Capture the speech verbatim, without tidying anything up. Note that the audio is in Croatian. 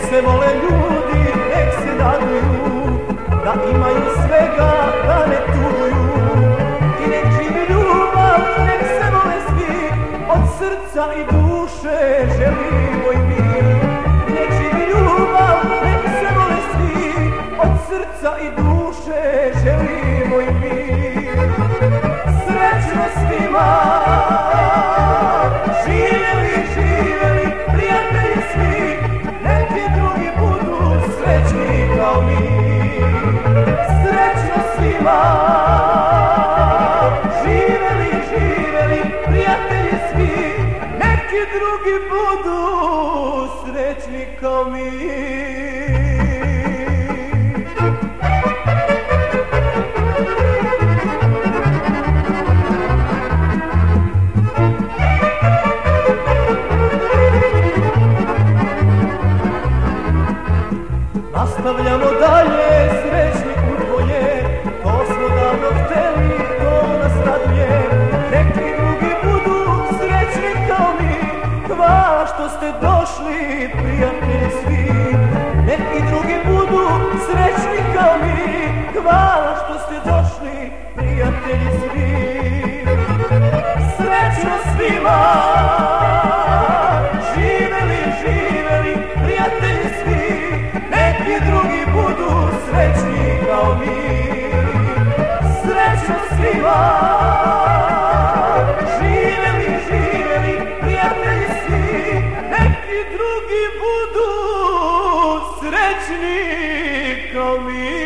se vole ljudi, nek se raduju, da imaju svega, da ne tuguju. I nek živi ljubav, nek se vole svi, od srca i duše želimo i mi. Nek živi ljubav, nek se vole svi, od srca i duše želimo i mi. Srećno svima, živjeli, živjeli, prijatelji svi, neki drugi budu srećni kao mi. Srećno svima, živjeli, živjeli, prijatelji svi, neki drugi budu srećni kao mi. Nastavljamo dalje, srećni u dvoje, to smo davno hteli, to nas raduje. Neki drugi budu srećni kao mi, hvala što ste došli, prijatelji svi. Neki drugi budu srećni kao mi, hvala što ste došli, prijatelji svi. Srećno svima, živeli, živeli, prijatelji svi, neki drugi budu srećni kao mi. Srećno svima, živeli, živeli, prijatelji svi, neki drugi budu srećni kao mi.